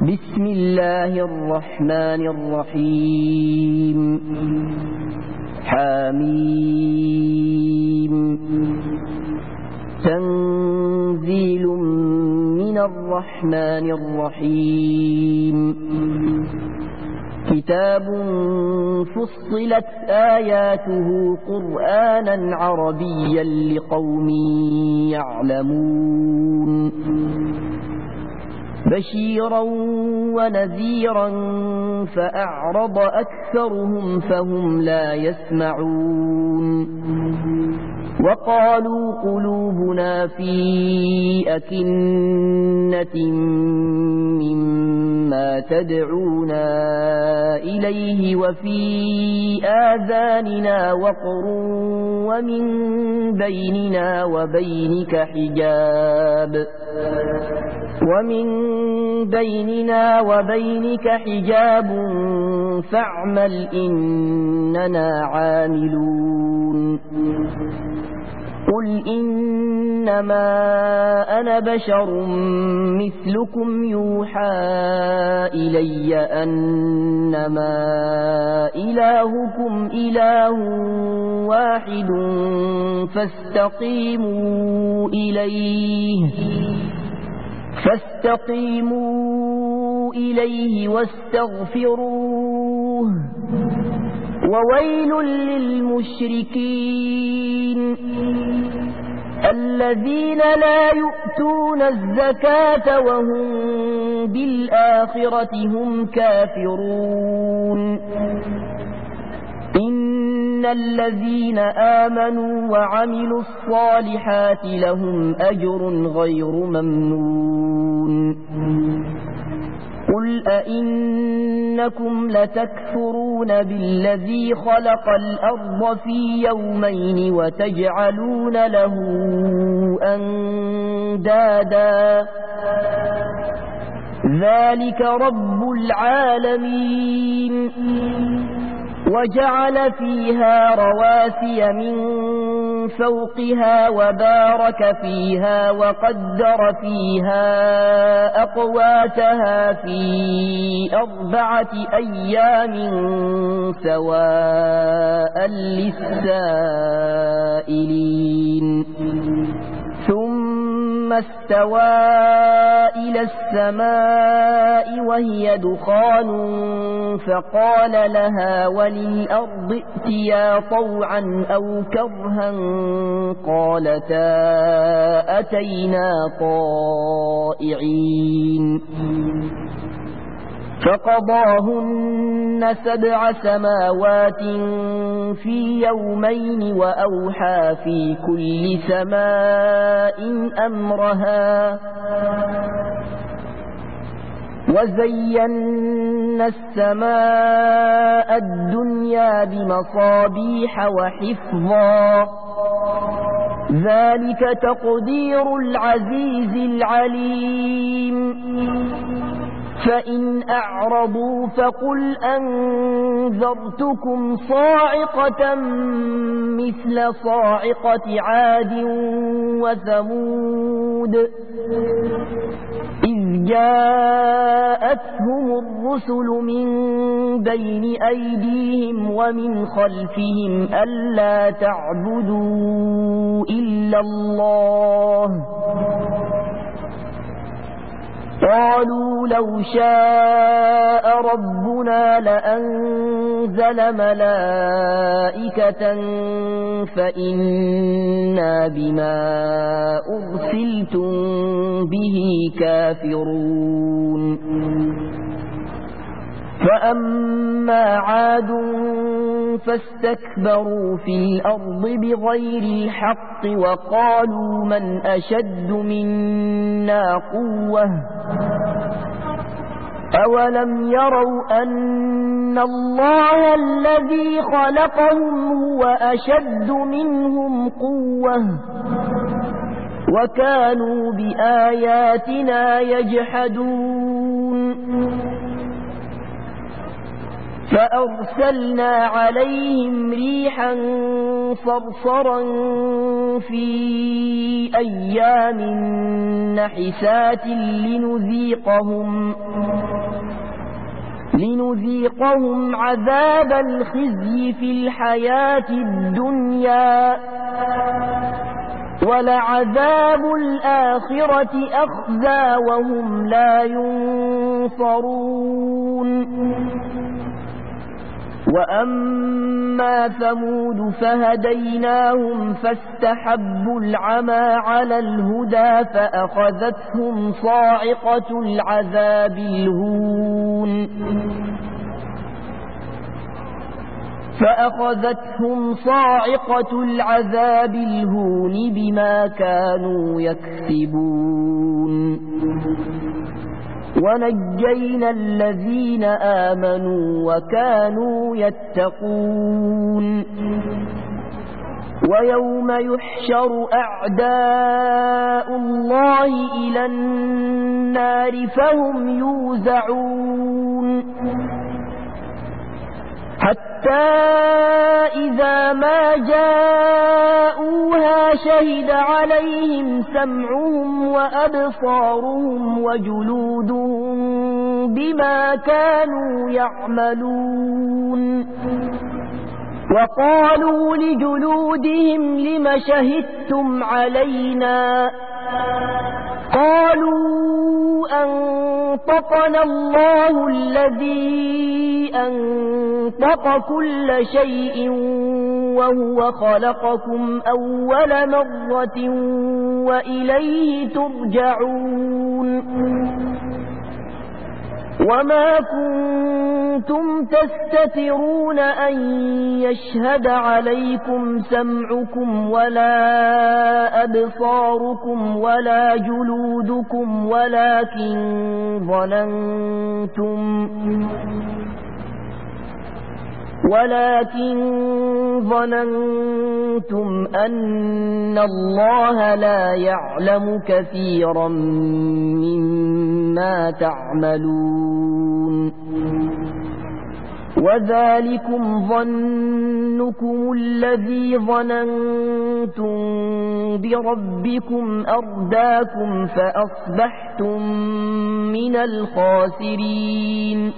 بسم الله الرحمن الرحيم حميم تنزيل من الرحمن الرحيم كتاب فصلت آياته قرآنا عربيا لقوم يعلمون بشيرا ونذيرا فأعرض أكثرهم فهم لا يسمعون وقالوا قلوبنا في أكنة مما تدعونا إليه وفي آذاننا وقر ومن بيننا وبينك حجاب فاعمل إننا عاملون قل إنما أنا بشر مثلكم يوحى إلي أنما إلهكم إله واحد فاستقيموا إليه واستغفروه وويل للمشركين الذين لا يؤتون الزكاة وهم بالآخرة هم كافرون إن الذين آمنوا وعملوا الصالحات لهم أجر غير ممنون قل أئنكم لتكفرون بالذي خلق الأرض في يومين وتجعلون له أندادا ذلك رب العالمين وجعل فيها رواسي من فوقها وبارك فيها وقدر فيها أقواتها في 4 أيام سواء للسائلين ثم استوى إلى السماء وهي دخان فقال لها وللأرض ائتيا طوعا أو كرها قالتا أتينا طائعين فقضاهن 7 سماوات في يومين وأوحى في كل سماء أمرها وزينا السماء الدنيا بمصابيح وحفظا ذلك تقدير العزيز العليم فإن أعرضوا فقل أنذرتكم صاعقة مثل صاعقة عاد وثمود إذ جاءتهم الرسل من بين أيديهم ومن خلفهم ألا تعبدوا إلا الله قالوا لو شاء ربنا لأنزل ملائكة فإنا بما أرسلتم به كافرون فأما عاد فاستكبروا في الأرض بغير الحق وقالوا من أشد منا قوة أولم يروا أن الله الذي خلقهم هو أشد منهم قوة وكانوا بآياتنا يجحدون فأرسلنا عليهم ريحا صرصرا في أيام نحسات لنذيقهم عذاب الخزي في الحياة الدنيا ولعذاب الآخرة أخزى وهم لا ينصرون وأما ثمود فهديناهم فاستحبوا العمى على الهدى فأخذتهم صاعقة العذاب الهون بما كانوا يكسبون ونجينا الذين آمنوا وكانوا يتقون ويوم يحشر أعداء الله إلى النار فهم يوزعون حتى إذا ما جاءوها شهد عليهم سمعهم وأبصارهم وجلودهم بما كانوا يعملون وقالوا لجلودهم لم شهدتم علينا قالوا أنطقنا الله الذي أنطق كل شيء وهو خلقكم أول مرة وإليه ترجعون وما كنتم تستترون أن يشهد عليكم سمعكم ولا أبصاركم ولا جلودكم ولكن ظننتم أن الله لا يعلم كثيرا مما تعملون وذلكم ظنكم الذي ظننتم بربكم أرداكم فأصبحتم من الخاسرين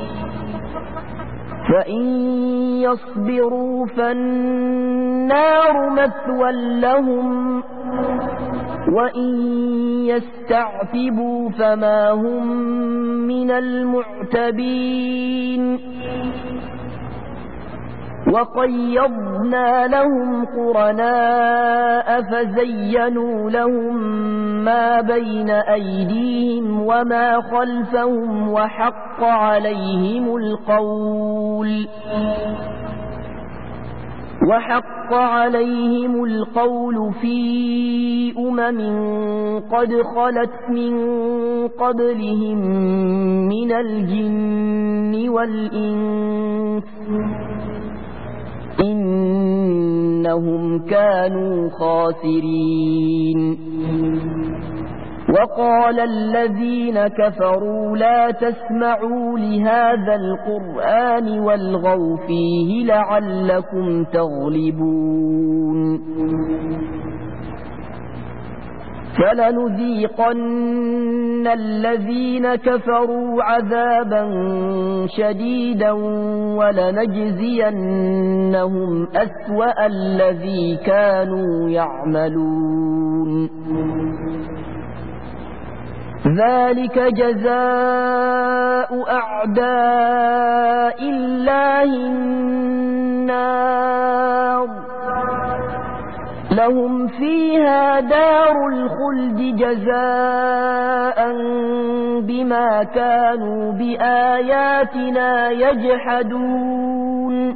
فإن يصبروا فالنار مثوى لهم وإن يستعتبوا فما هم من المعتبين وقيضنا لهم قرناء فزينوا لهم ما بين أيديهم وما خلفهم وحق عليهم القول في قد خلت من قبلهم من الجن والإنس إنهم كانوا خاسرين وقال الذين كفروا لا تسمعوا لهذا القرآن والغوا فيه لعلكم تغلبون فلنذيقن الذين كفروا عذابا شديدا ولنجزينهم أسوأ الذي كانوا يعملون ذلك جزاء أعداء الله النار لهم فيها دار الخلد جزاء بما كانوا بآياتنا يجحدون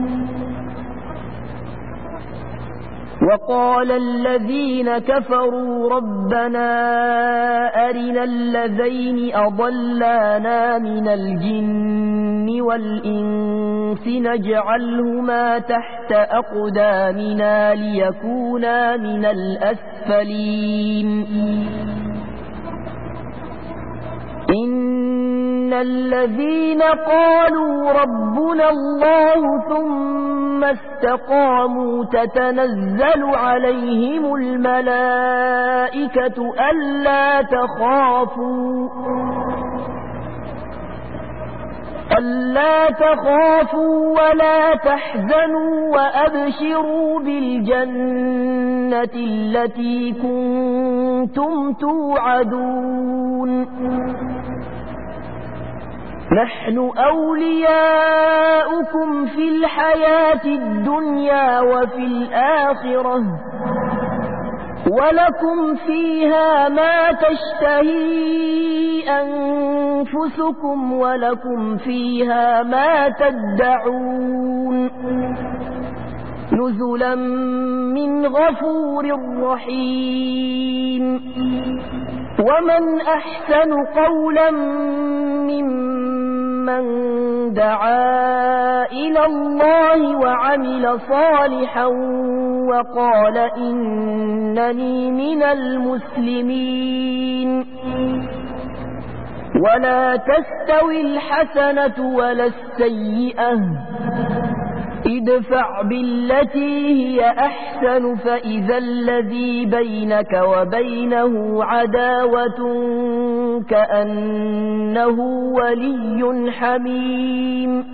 وقال الذين كفروا ربنا أرنا الذين أضلانا من الجن والإنس نجعلهما تحت أقدامنا ليكونا من الأسفلين إن الذين قالوا ربنا الله ثم استقاموا تتنزل عليهم الملائكة ألا تخافوا ولا تحزنوا وأبشروا بالجنة التي كنتم توعدون نحن أولياؤكم في الحياة الدنيا وفي الآخرة ولكم فيها ما تشتهي أنفسكم ولكم فيها ما تدعون نزلا من غفور رحيم ومن أحسن قولا ممن دعا إلى الله وعمل صالحا وقال إنني من المسلمين ولا تستوي الحسنة ولا السيئة ادفع بالتي هي أحسن فإذا الذي بينك وبينه عداوة كأنه ولي حميم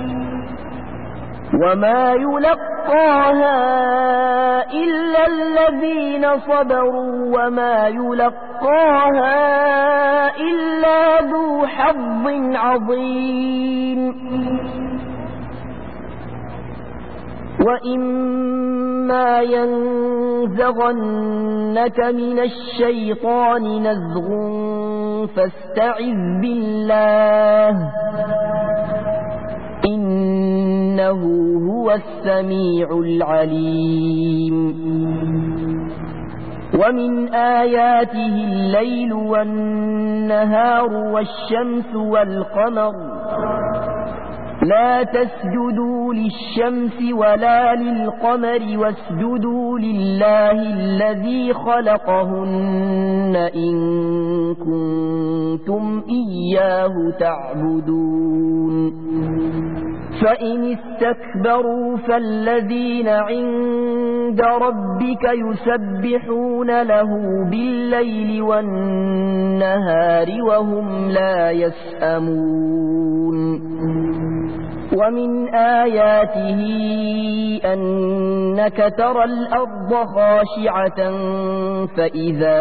وما يلقاها إلا الذين صبروا وما يلقاها إلا ذو حظ عظيم وإما ينزغنك من الشيطان نزغ فاستعذ بالله إنه هو السميع العليم ومن آياته الليل والنهار والشمس والقمر لا تسجدوا للشمس ولا للقمر واسجدوا لله الذي خلقهن إن كنتم إياه تعبدون فإن استكبروا فالذين عند ربك يسبحون له بالليل والنهار وهم لا يسأمون ومن آياته أنك ترى الأرض خاشعة فإذا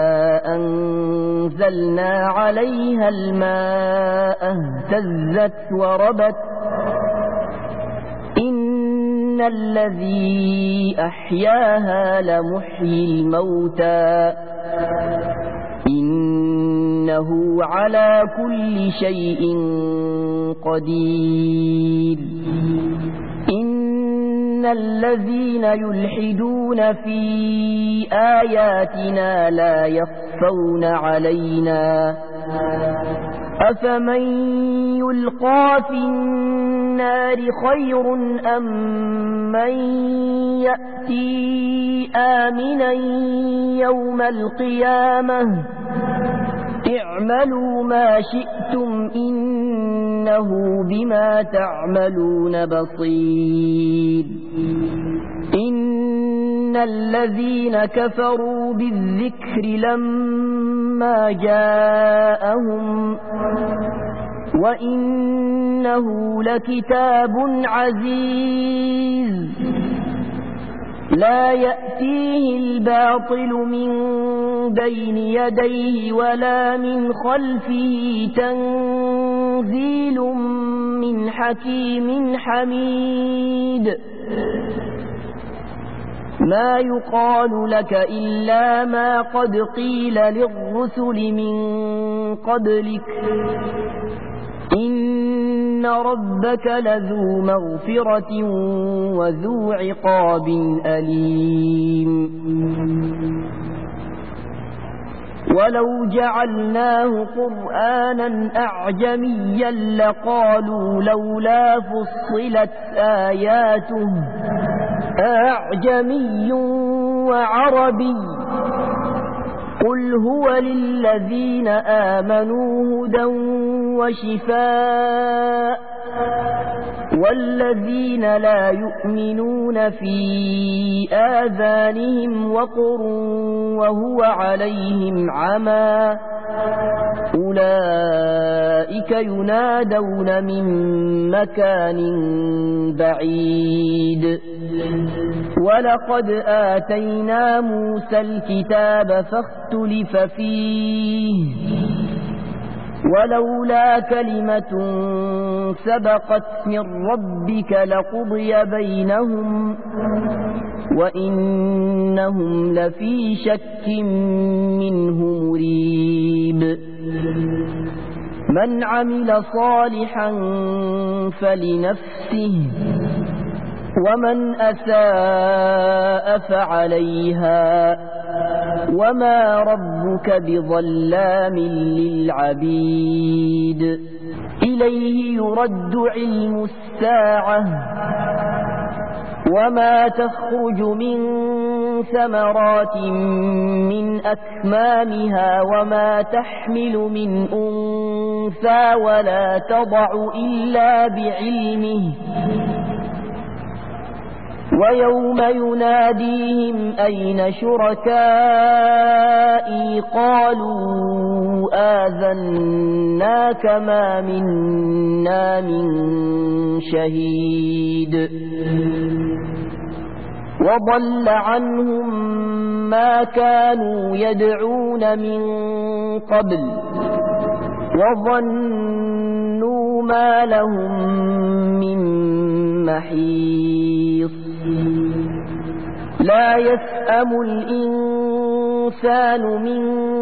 أنزلنا عليها الماء اهتزت وربت إن الذي أحياها لمحيي الموتى إنه على كل شيء قدير إن الذين يلحدون في آياتنا لا يخفون علينا أفمن يلقى في النار خير أم من يأتي آمنا يوم القيامة اعملوا ما شئتم إنه بما تعملون بصير إن الذين كفروا بالذكر لما جاءهم وإنه لكتاب عزيز لا يأتيه الباطل من بين يديه ولا من خلفه تنزيل من حكيم حميد ما يقال لك إلا ما قد قيل للرسل من قبلك إن ربك لذو مغفرة وذو عقاب أليم ولو جعلناه قرآنا أعجميا لقالوا لولا فصلت آياته أعجمي وعربي قل هو للذين آمنوا هدى وشفاء والذين لا يؤمنون في آذانهم وقر وهو عليهم عمى أولئك ينادون من مكان بعيد ولقد آتينا موسى الكتاب فاختلف فيه ولولا كلمة سبقت من ربك لقضي بينهم وإنهم لفي شك منه مريب من عمل صالحا فلنفسه ومن أساء فعليها وما ربك بظلام للعبيد إليه يرد علم الساعة وما تخرج من ثمرات من أكمامها وما تحمل من أنثى ولا تضع إلا بعلمه ويوم يناديهم أين شركائي قالوا آذناك ما منا من شهيد وضل عنهم ما كانوا يدعون من قبل وظنوا ما لهم من محيص لا يسأم الإنسان من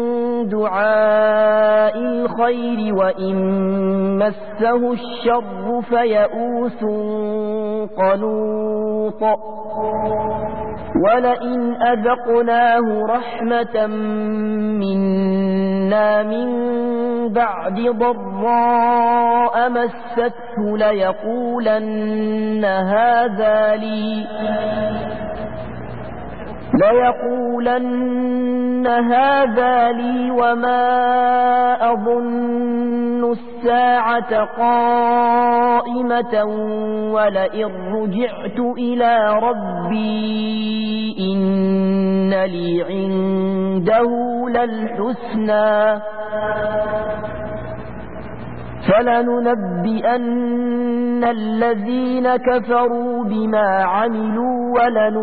دعاء الخير وإن مسه الشر فيئوس قنوط ولئن أذقناه رحمة منا من بعد ضراء مسته ليقولن هذا لي وما أظن الساعة قائمة ولئن رجعت إلى ربي إن لي عنده للحسنى فلننبئن الذين كفروا بما عملوا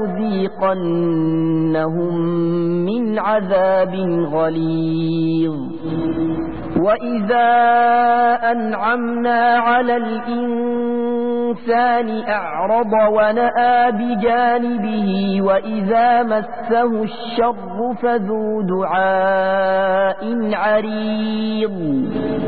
ولنذيقنهم من عذاب غليظ وإذا أنعمنا على الإنسان أعرض ونأى بجانبه وإذا مسه الشر فذو دعاء عريض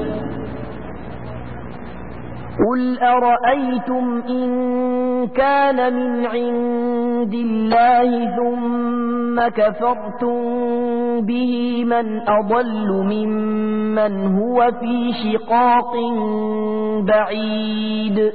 قل أرأيتم إن كان من عند الله ثم كفرتم به من أضل ممن هو في شقاق بعيد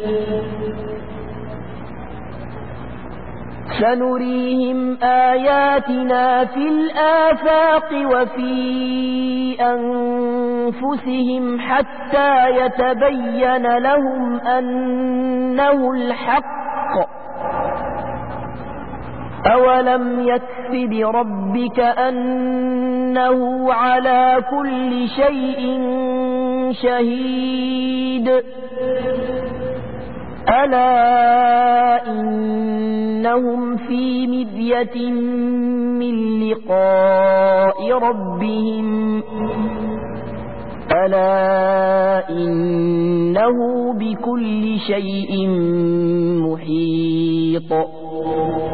سنريهم آياتنا في الآفاق وفي أنفسهم حتى يتبين لهم أنه الحق أولم يكف بربك أنه على كل شيء شهيد ألا إنهم في مذية من لقاء ربهم ألا إنه بكل شيء محيط